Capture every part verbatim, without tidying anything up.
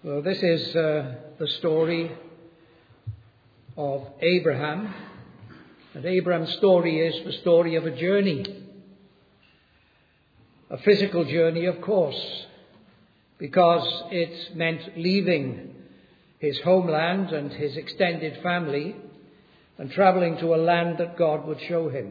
Well, this is uh, the story of Abraham. And Abraham's story is the story of a journey. A physical journey, of course, because it meant leaving his homeland and his extended family and travelling to a land that God would show him.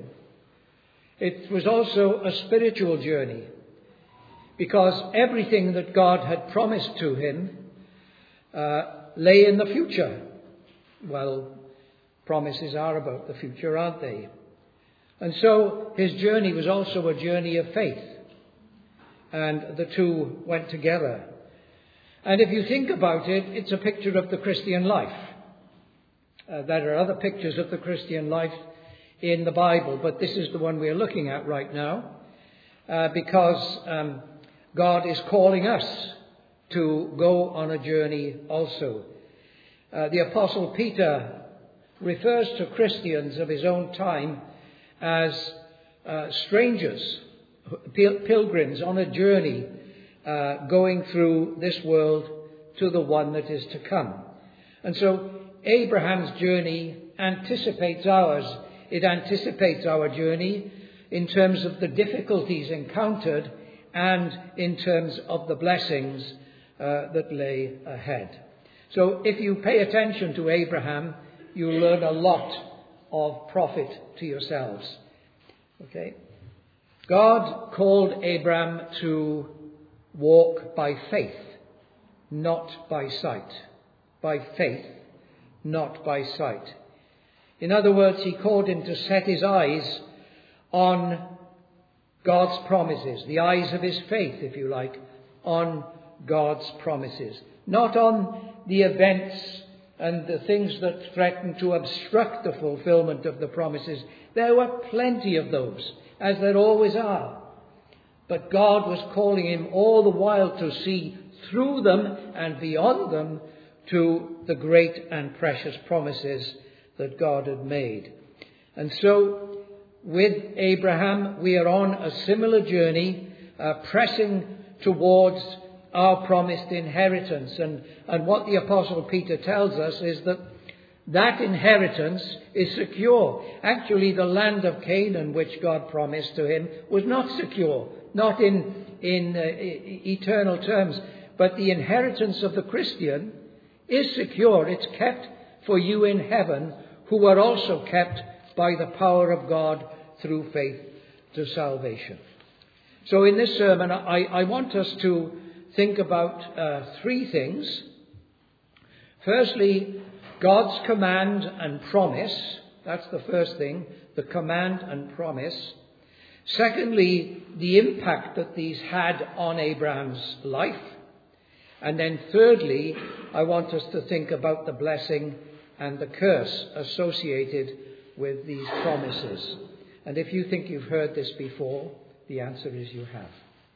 It was also a spiritual journey, because everything that God had promised to him uh, lay in the future. Well, promises are about the future, aren't they? And so his journey was also a journey of faith. And the two went together. And if you think about it, it's a picture of the Christian life. Uh, there are other pictures of the Christian life in the Bible, but this is the one we're looking at right now, uh, because um, God is calling us to go on a journey also. Uh, the Apostle Peter refers to Christians of his own time as uh, strangers, pil- pilgrims on a journey uh, going through this world to the one that is to come. And so Abraham's journey anticipates ours. It anticipates our journey in terms of the difficulties encountered and in terms of the blessings uh, that lay ahead. So if you pay attention to Abraham, you learn a lot of profit to yourselves. Okay? God called Abraham to walk by faith, not by sight. By faith, not by sight. In other words, he called him to set his eyes on God's promises, the eyes of his faith, if you like, on God's promises, not on the events and the things that threaten to obstruct the fulfillment of the promises. There were plenty of those, as there always are. But God was calling him all the while to see through them and beyond them to the great and precious promises that God had made. And so, with Abraham, we are on a similar journey, uh, pressing towards our promised inheritance. And, and what the Apostle Peter tells us is that that inheritance is secure. Actually, the land of Canaan, which God promised to him, was not secure, not in, in uh, e- eternal terms. But the inheritance of the Christian is secure. It's kept for you in heaven, who are also kept by the power of God through faith to salvation. So in this sermon, I, I want us to think about uh, three things. Firstly, God's command and promise. That's the first thing, the command and promise. Secondly, the impact that these had on Abraham's life. And then thirdly, I want us to think about the blessing and the curse associated with these promises. And if you think you've heard this before, the answer is you have.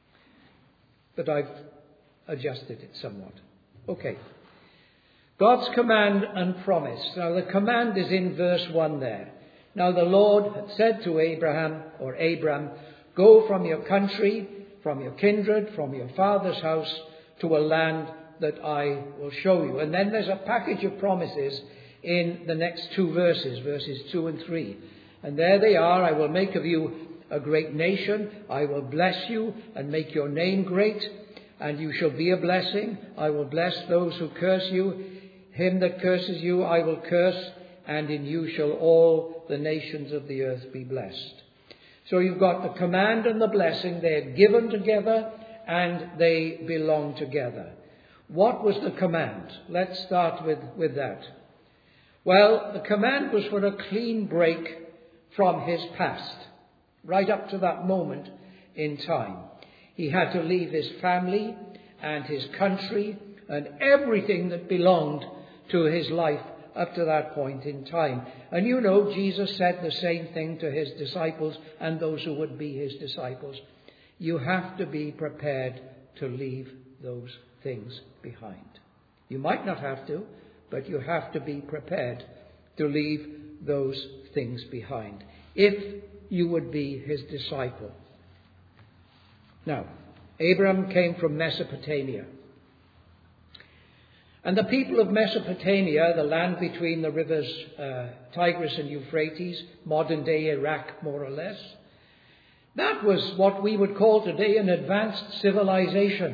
But I've adjusted it somewhat. Okay. God's command and promise. Now the command is in verse one there. Now the Lord had said to Abraham, or Abram, go from your country, from your kindred, from your father's house, to a land that I will show you. And then there's a package of promises in the next two verses, verses two and three. And there they are. I will make of you a great nation. I will bless you and make your name great, and you shall be a blessing. I will bless those who curse you. Him that curses you I will curse, and in you shall all the nations of the earth be blessed. So you've got the command and the blessing. They're given together and they belong together. What was the command? Let's start with, with that. Well, the command was for a clean break from his past, right up to that moment in time. He had to leave his family and his country and everything that belonged to his life up to that point in time. And you know, Jesus said the same thing to his disciples and those who would be his disciples. You have to be prepared to leave those things behind. You might not have to, but you have to be prepared to leave those things behind if you would be his disciple. Now, Abram came from Mesopotamia. And the people of Mesopotamia, the land between the rivers uh, Tigris and Euphrates, modern-day Iraq more or less, that was what we would call today an advanced civilization.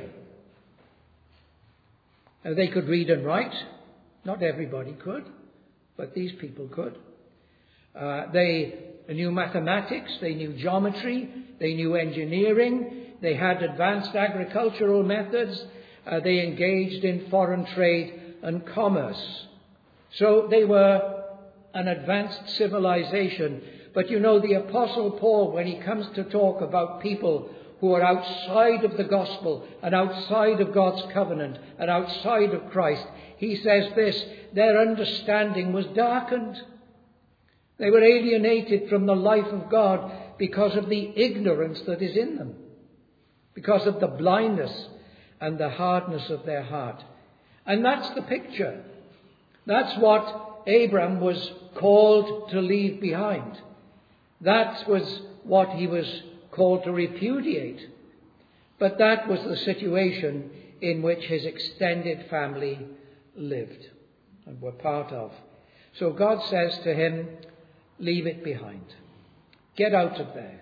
Now, they could read and write. Not everybody could, but these people could. Uh, they knew mathematics, they knew geometry, they knew engineering, they had advanced agricultural methods, uh, they engaged in foreign trade and commerce. So they were an advanced civilization. But you know, the Apostle Paul, when he comes to talk about people who are outside of the gospel and outside of God's covenant and outside of Christ, he says this: their understanding was darkened. They were alienated from the life of God because of the ignorance that is in them, because of the blindness and the hardness of their heart. And that's the picture. That's what Abram was called to leave behind. That was what he was called to repudiate. But that was the situation in which his extended family lived and were part of. So God says to him, leave it behind. Get out of there.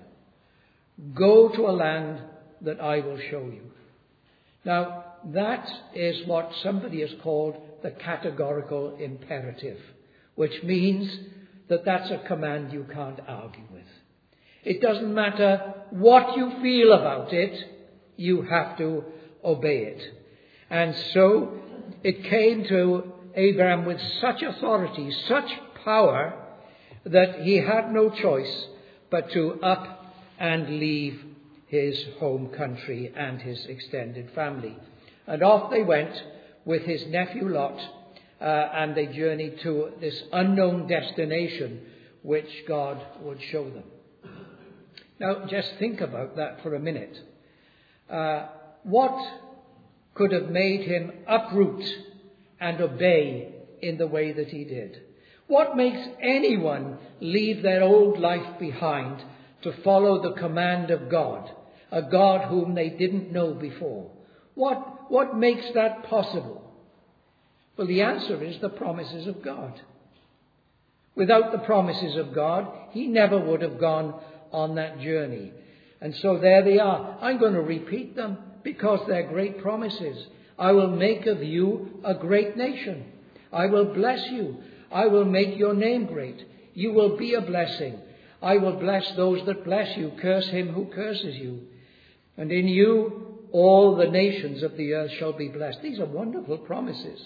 Go to a land that I will show you. Now, that is what somebody has called the categorical imperative, which means that that's a command you can't argue with. It doesn't matter what you feel about it, you have to obey it. And so it came to Abraham with such authority, such power, that he had no choice but to up and leave his home country and his extended family. And off they went with his nephew Lot, uh, and they journeyed to this unknown destination which God would show them. Now, just think about that for a minute. Uh, what could have made him uproot and obey in the way that he did? What makes anyone leave their old life behind to follow the command of God, a God whom they didn't know before? What, what makes that possible? Well, the answer is the promises of God. Without the promises of God, he never would have gone on that journey. And so there they are. I'm going to repeat them because they're great promises. I will make of you a great nation. I will bless you. I will make your name great. You will be a blessing. I will bless those that bless you. Curse him who curses you. And in you all the nations of the earth shall be blessed. These are wonderful promises.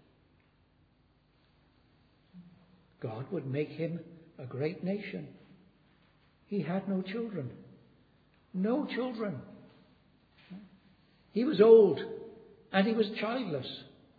God would make him a great nation. He had no children. No children. He was old and he was childless.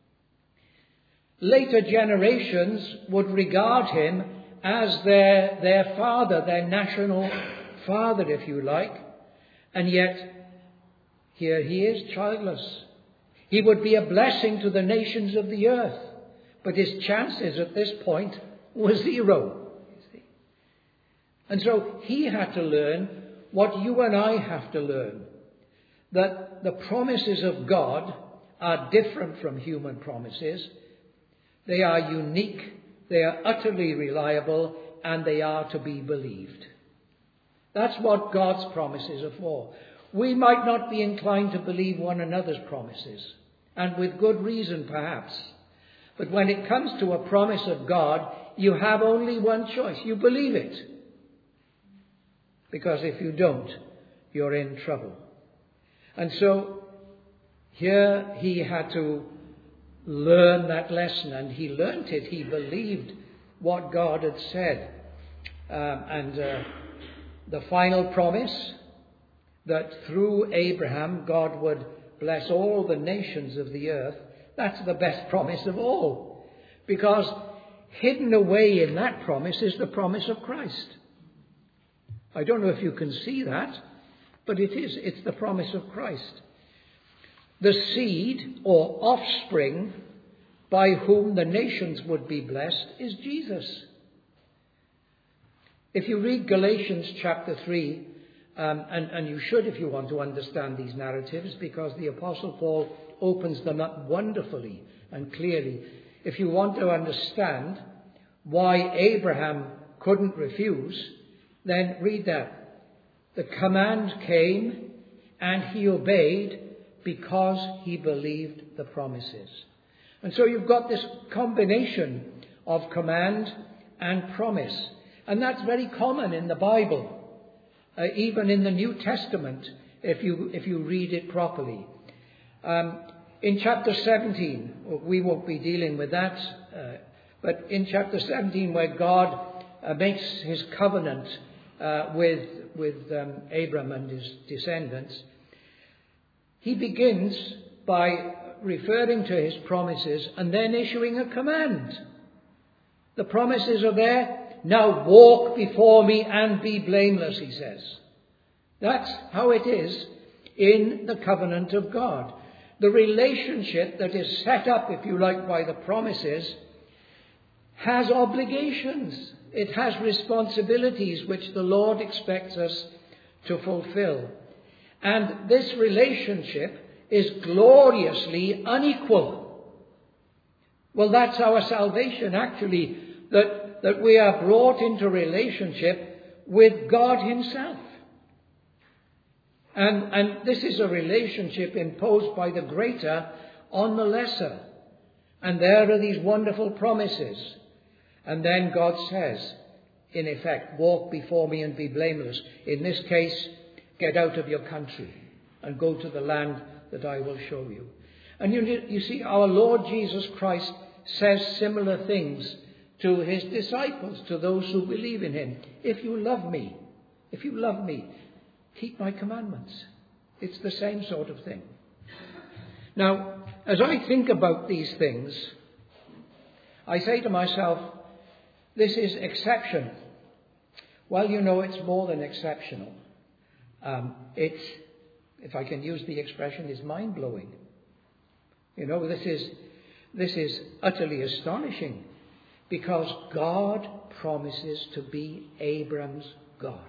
Later generations would regard him as their, their father, their national father, if you like. And yet, here he is, childless. He would be a blessing to the nations of the earth. But his chances at this point were zero. You see. And so he had to learn what you and I have to learn. That the promises of God are different from human promises. They are unique, they are utterly reliable, and they are to be believed. That's what God's promises are for. We might not be inclined to believe one another's promises, and with good reason perhaps. But when it comes to a promise of God, you have only one choice. You believe it. Because if you don't, you're in trouble. And so here he had to learn that lesson, and he learnt it. He believed what God had said. Um, and uh, the final promise that through Abraham God would bless all the nations of the earth, that's the best promise of all. Because hidden away in that promise is the promise of Christ. I don't know if you can see that, but it is. It's the promise of Christ. The seed or offspring by whom the nations would be blessed is Jesus. If you read Galatians chapter three, um, and, and you should if you want to understand these narratives, because the Apostle Paul opens them up wonderfully and clearly. If you want to understand why Abraham couldn't refuse, then read that. The command came and he obeyed because he believed the promises. And so you've got this combination of command and promise. And that's very common in the Bible, uh, even in the New Testament, if you if you read it properly. Um, in chapter seventeen, we won't be dealing with that, uh, but in chapter seventeen, where God uh, makes his covenant uh, with, with um, Abram and his descendants, he begins by referring to his promises and then issuing a command. The promises are there. Now walk before me and be blameless, he says. That's how it is in the covenant of God. The relationship that is set up, if you like, by the promises has obligations. It has responsibilities which the Lord expects us to fulfill. And this relationship is gloriously unequal. Well, that's our salvation, actually, that, that we are brought into relationship with God himself. And, and this is a relationship imposed by the greater on the lesser. And there are these wonderful promises. And then God says, in effect, walk before me and be blameless. In this case, get out of your country and go to the land that I will show you. And you, you see, our Lord Jesus Christ says similar things to his disciples, to those who believe in him. If you love me, if you love me, keep my commandments. It's the same sort of thing. Now, as I think about these things, I say to myself, this is exceptional. Well, you know, it's more than exceptional. Um, it's, if I can use the expression, is mind-blowing. You know, this is, this is utterly astonishing, because God promises to be Abram's God.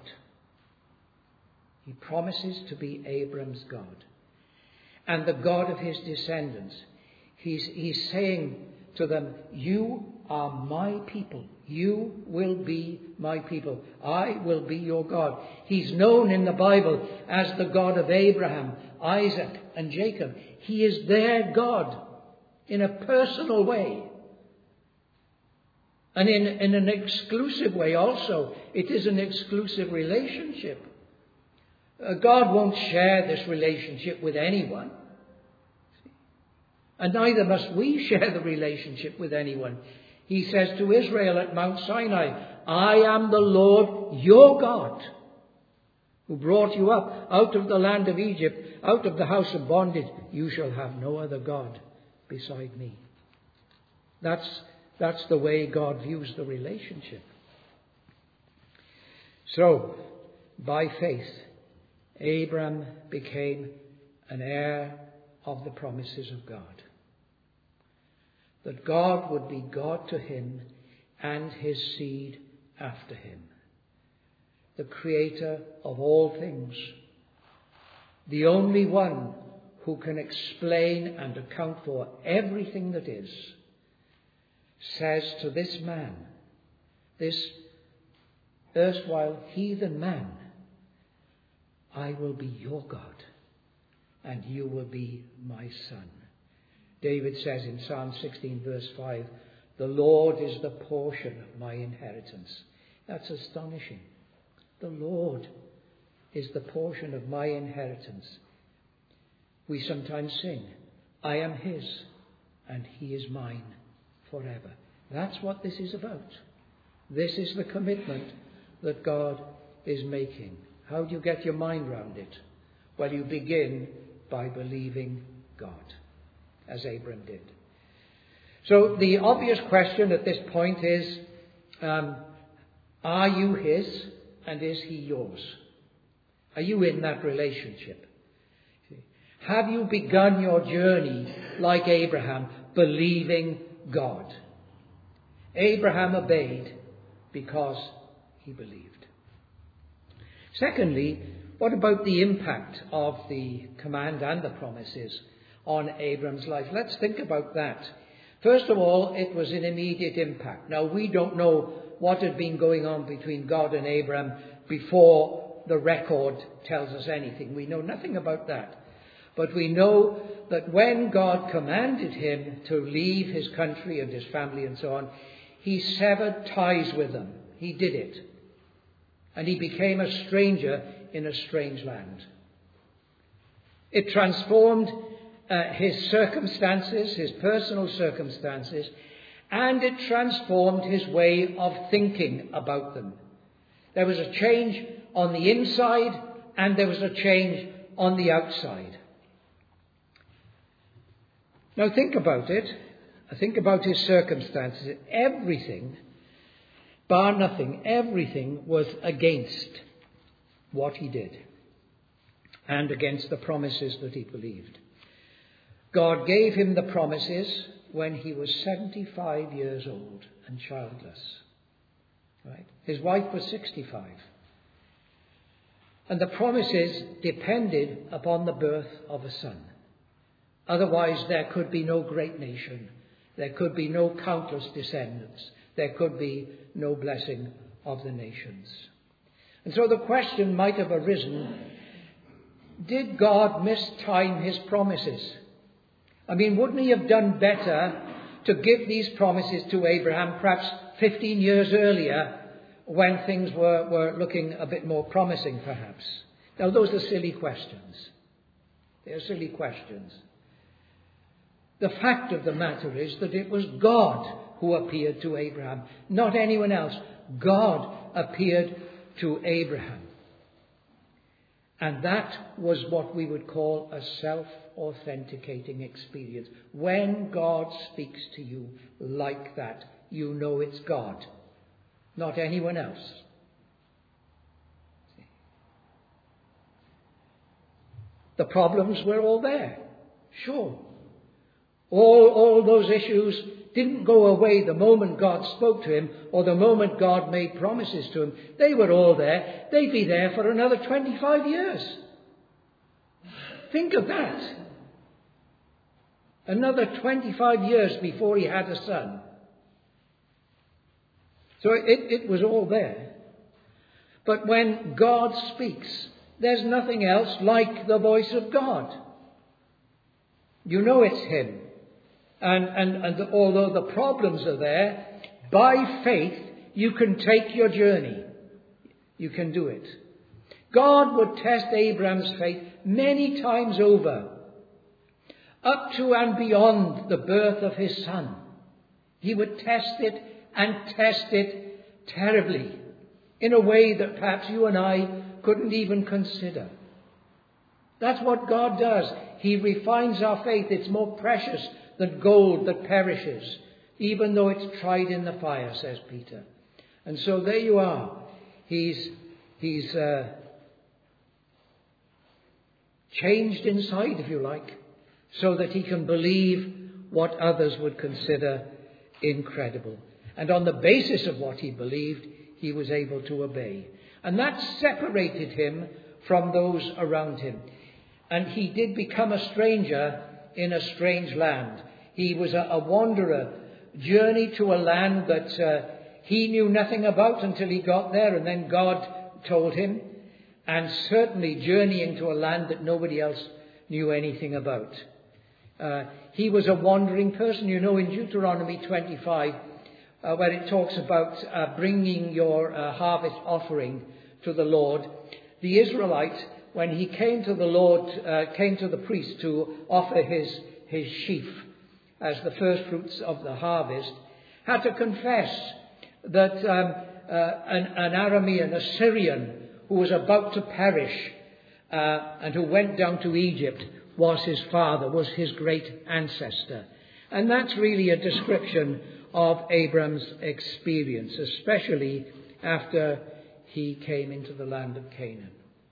He promises to be Abram's God and the God of his descendants. He's, he's saying to them, you are my people. You will be my people. I will be your God. He's known in the Bible as the God of Abraham, Isaac, and Jacob. He is their God in a personal way. And in, in an exclusive way also. It is an exclusive relationship. Uh, God won't share this relationship with anyone. And neither must we share the relationship with anyone. He says to Israel at Mount Sinai, I am the Lord your God, who brought you up out of the land of Egypt, out of the house of bondage. You shall have no other God beside me. That's, that's the way God views the relationship. So, by faith, Abram became an heir of the promises of God. That God would be God to him and his seed after him. The creator of all things. The only one who can explain and account for everything that is, says to this man, this erstwhile heathen man, I will be your God, and you will be my son. David says in Psalm sixteen verse five, the Lord is the portion of my inheritance. That's astonishing. The Lord is the portion of my inheritance. We sometimes sing, I am his, and he is mine forever. That's what this is about. This is the commitment that God is making. How do you get your mind round it? Well, you begin by believing God, as Abram did. So the obvious question at this point is, um, are you his and is he yours? Are you in that relationship? Have you begun your journey like Abraham, believing God? Abraham obeyed because he believed. Secondly, what about the impact of the command and the promises on Abram's life. Let's think about that. First of all, it was an immediate impact. Now, we don't know what had been going on between God and Abram before the record tells us anything. We know nothing about that. But we know that when God commanded him to leave his country and his family and so on, he severed ties with them. He did it. And he became a stranger in a strange land. It transformed uh, his circumstances, his personal circumstances, and it transformed his way of thinking about them. There was a change on the inside, and there was a change on the outside. Now think about it. Think about his circumstances. Everything, bar nothing, everything was against what he did and against the promises that he believed. God gave him the promises when he was seventy-five years old and childless. Right? His wife was sixty-five. And the promises depended upon the birth of a son. Otherwise, there could be no great nation. There could be no countless descendants. There could be no blessing of the nations. And so the question might have arisen, did God mistime his promises? I mean, wouldn't he have done better to give these promises to Abraham perhaps fifteen years earlier when things were, were looking a bit more promising, perhaps? Now, those are silly questions. They are silly questions. The fact of the matter is that it was God who appeared to Abraham, not anyone else. God appeared to Abraham. And that was what we would call a self-authenticating experience. When God speaks to you like that, you know it's God, not anyone else. The problems were all there, sure. All, all those issues didn't go away the moment God spoke to him or the moment God made promises to him. They were all there. They'd be there for another twenty-five years. Think of that. Another twenty-five years before he had a son. So it, it was all there. But when God speaks, there's nothing else like the voice of God. You know it's him. And, and, and although the problems are there, by faith you can take your journey. You can do it. God would test Abraham's faith many times over, up to and beyond the birth of his son. He would test it and test it terribly, in a way that perhaps you and I couldn't even consider. That's what God does. He refines our faith. It's more precious than gold that perishes, even though it's tried in the fire, says Peter. And so there you are. He's, he's uh, changed inside, if you like, so that he can believe what others would consider incredible. And on the basis of what he believed, he was able to obey. And that separated him from those around him. And he did become a stranger in a strange land. He was a, a wanderer, journeyed to a land that uh, he knew nothing about until he got there, and then God told him, and certainly journeying to a land that nobody else knew anything about. Uh, he was a wandering person. You know, in Deuteronomy twenty-five, uh, where it talks about uh, bringing your uh, harvest offering to the Lord, the Israelite, when he came to the Lord, uh, came to the priest to offer his, his sheaf as the first fruits of the harvest, had to confess that um, uh, an, an Aramean, a Syrian, who was about to perish uh, and who went down to Egypt, was his father, was his great ancestor. And that's really a description of Abram's experience, especially after he came into the land of Canaan.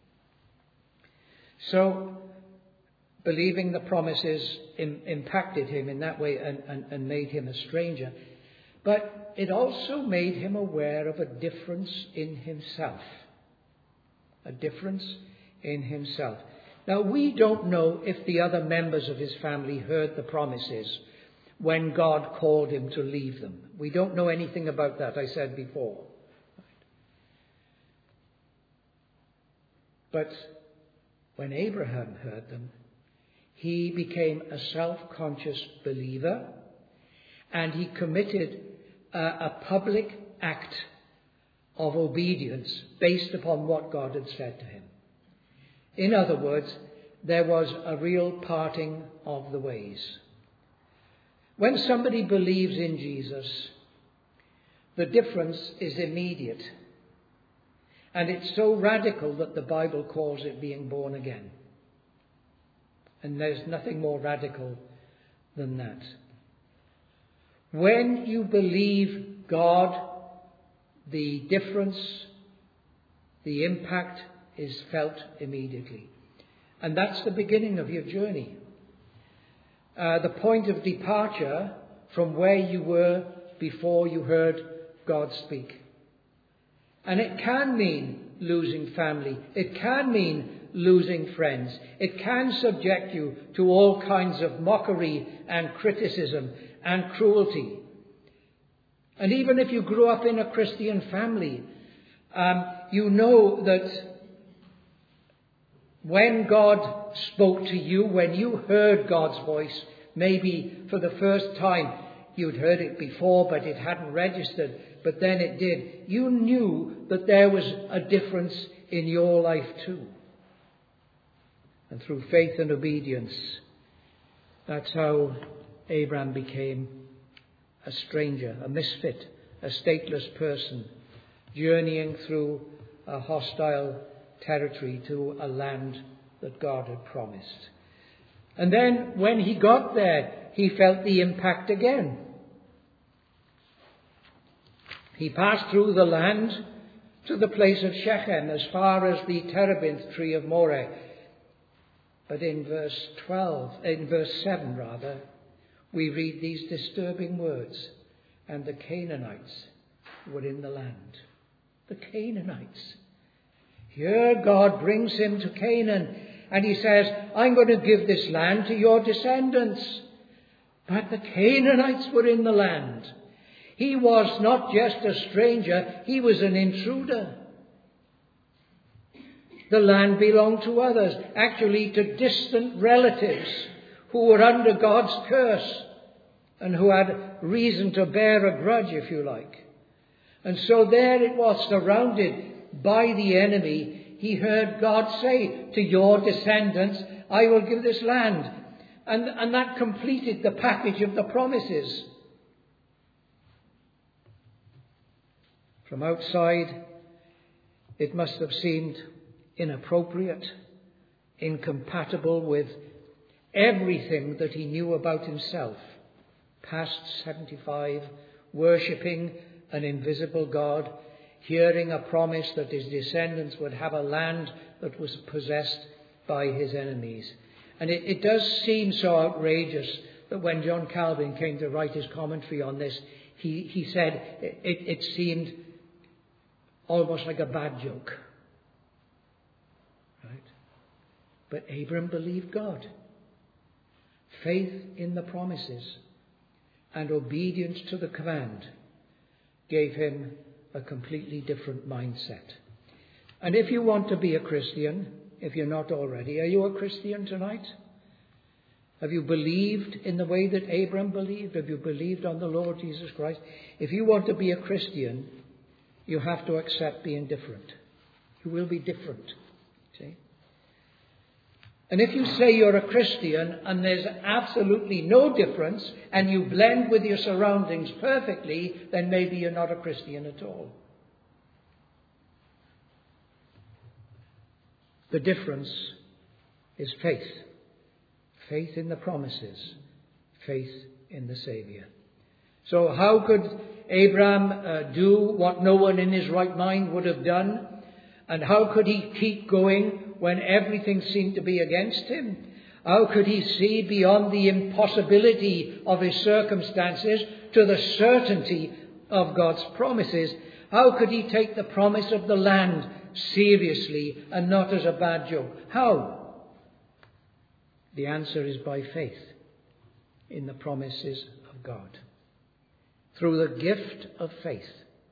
So, believing the promises im- impacted him in that way and, and, and made him a stranger. But it also made him aware of a difference in himself. A difference in himself. Now, we don't know if the other members of his family heard the promises when God called him to leave them. We don't know anything about that, I said before. But when Abraham heard them, he became a self-conscious believer, and he committed a, a public act of obedience based upon what God had said to him. In other words, there was a real parting of the ways. When somebody believes in Jesus, the difference is immediate. And it's so radical that the Bible calls it being born again. And there's nothing more radical than that. When you believe God, the difference, the impact is felt immediately. And that's the beginning of your journey. Uh, the point of departure from where you were before you heard God speak. And it can mean losing family. It can mean losing friends. It can subject you to all kinds of mockery and criticism and cruelty. And even if you grew up in a Christian family, um, you know that when God spoke to you, when you heard God's voice, maybe for the first time, you'd heard it before, but it hadn't registered, but then it did. You knew that there was a difference in your life too. And through faith and obedience, that's how Abraham became a stranger, a misfit, a stateless person, journeying through a hostile territory to a land that God had promised. And then when he got there, he felt the impact again. He passed through the land to the place of Shechem, as far as the terebinth tree of Moreh. But in verse twelve, in verse seven rather, we read these disturbing words. And the Canaanites were in the land. The Canaanites. Here God brings him to Canaan, and he says, I'm going to give this land to your descendants. But the Canaanites were in the land. He was not just a stranger, he was an intruder. The land belonged to others, actually to distant relatives who were under God's curse and who had reason to bear a grudge, if you like. And so there it was, surrounded by the enemy. He heard God say, to your descendants, I will give this land. And, and that completed the package of the promises. From outside, it must have seemed inappropriate, incompatible with everything that he knew about himself. Past seventy-five, worshipping an invisible God, hearing a promise that his descendants would have a land that was possessed by his enemies. And it, it does seem so outrageous that when John Calvin came to write his commentary on this, he, he said it, it seemed almost like a bad joke. Right? But Abram believed God. Faith in the promises and obedience to the command gave him a completely different mindset. And if you want to be a Christian, if you're not already, are you a Christian tonight? Have you believed in the way that Abram believed? Have you believed on the Lord Jesus Christ? If you want to be a Christian, you have to accept being different. You will be different. See? And if you say you're a Christian and there's absolutely no difference and you blend with your surroundings perfectly, then maybe you're not a Christian at all. The difference is faith. Faith in the promises. Faith in the Saviour. So how could Abraham uh, do what no one in his right mind would have done? And how could he keep going when everything seemed to be against him? How could he see beyond the impossibility of his circumstances to the certainty of God's promises? How could he take the promise of the land seriously and not as a bad joke? How? The answer is by faith in the promises of God. Through the gift of faith,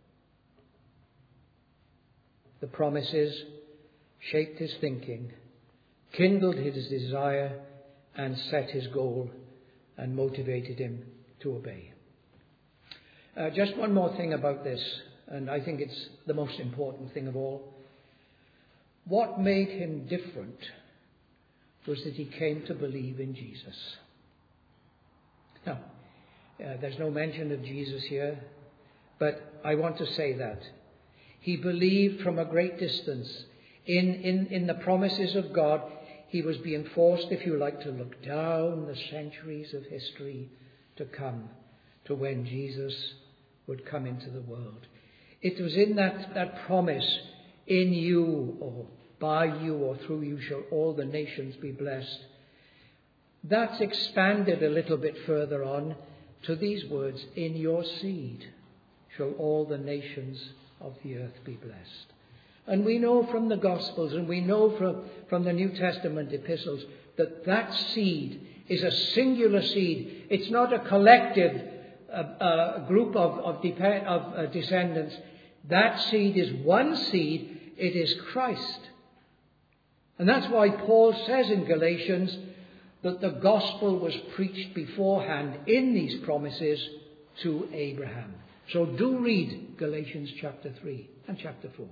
the promises shaped his thinking, kindled his desire, and set his goal and motivated him to obey. Uh, just one more thing about this, and I think it's the most important thing of all. What made him different was that he came to believe in Jesus. Now, uh, there's no mention of Jesus here, but I want to say that. He believed from a great distance in, in, in the promises of God. He was being forced, if you like, to look down the centuries of history to come to when Jesus would come into the world. It was in that, that promise, in you or by you or through you shall all the nations be blessed. That's expanded a little bit further on to these words, in your seed shall all the nations of the earth be blessed. And we know from the Gospels and we know from, from the New Testament epistles that that seed is a singular seed. It's not a collective uh, uh, group of, of, dep- of uh, descendants. That seed is one seed. It is Christ. And that's why Paul says in Galatians that the gospel was preached beforehand in these promises to Abraham. So do read Galatians chapter three and chapter four.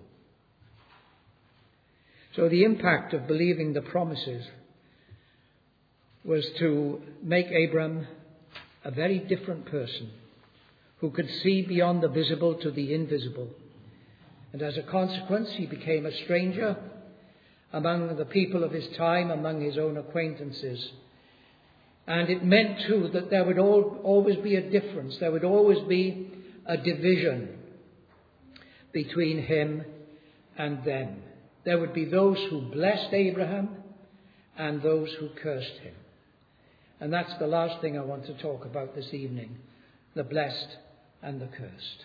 So the impact of believing the promises was to make Abram a very different person who could see beyond the visible to the invisible. And as a consequence, he became a stranger among the people of his time, among his own acquaintances. And it meant too that there would al- always be a difference. There would always be a division between him and them. There would be those who blessed Abraham and those who cursed him. And that's the last thing I want to talk about this evening, the blessed and the cursed.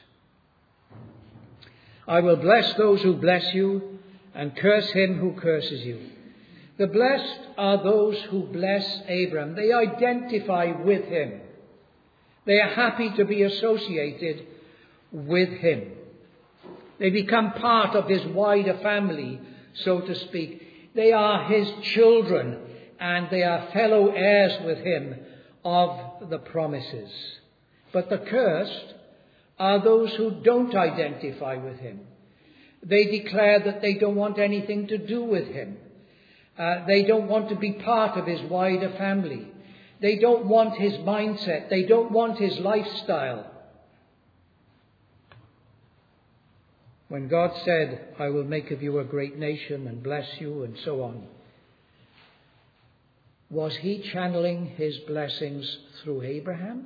I will bless those who bless you and curse him who curses you. The blessed are those who bless Abraham. They identify with him. They are happy to be associated with him. They become part of his wider family, so to speak. They are his children, and they are fellow heirs with him of the promises. But the cursed are those who don't identify with him. They declare that they don't want anything to do with him. Uh, they don't want to be part of his wider family. They don't want his mindset. They don't want his lifestyle. When God said, I will make of you a great nation and bless you and so on, was he channeling his blessings through Abraham?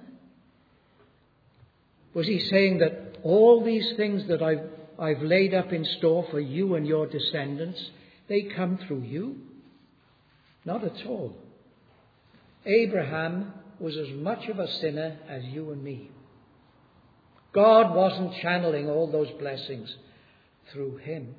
Was he saying that all these things that I've, I've laid up in store for you and your descendants, they come through you? Not at all. Abraham was as much of a sinner as you and me. God wasn't channeling all those blessings through him.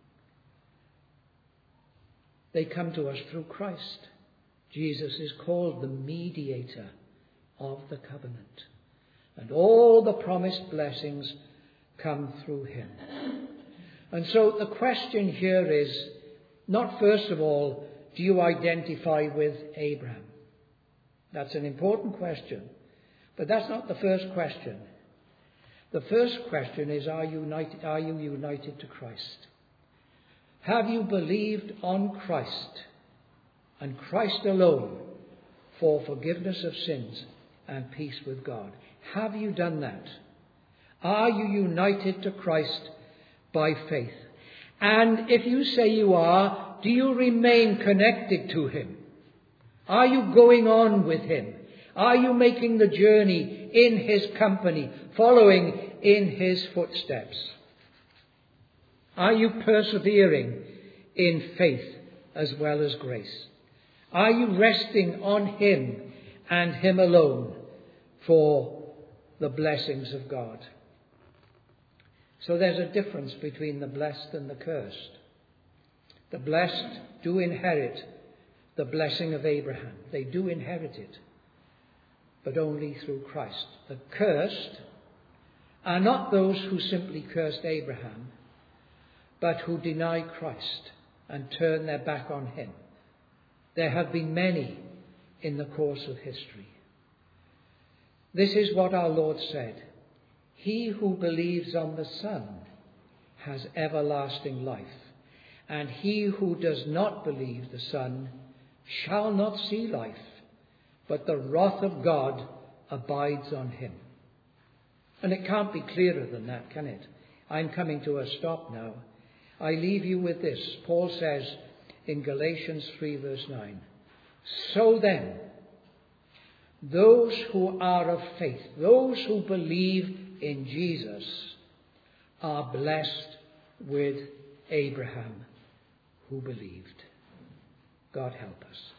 They come to us through Christ. Jesus is called the mediator of the covenant. And all the promised blessings come through him. And so the question here is not, first of all, do you identify with Abraham? That's an important question. But that's not the first question. The first question is, are you united, are you united to Christ? Have you believed on Christ and Christ alone for forgiveness of sins and peace with God? Have you done that? Are you united to Christ by faith? And if you say you are, do you remain connected to him? Are you going on with him? Are you making the journey in his company, following in his footsteps? Are you persevering in faith as well as grace? Are you resting on him and him alone for the blessings of God? So there's a difference between the blessed and the cursed. The blessed do inherit the blessing of Abraham. They do inherit it, but only through Christ. The cursed are not those who simply cursed Abraham, but who deny Christ and turn their back on him. There have been many in the course of history. This is what our Lord said: "He who believes on the Son has everlasting life, and he who does not believe the Son shall not see life, but the wrath of God abides on him." And it can't be clearer than that, can it? I'm coming to a stop now. I leave you with this. Paul says in Galatians three verse nine, "So then, those who are of faith, those who believe in Jesus, are blessed with Abraham who believed." God help us.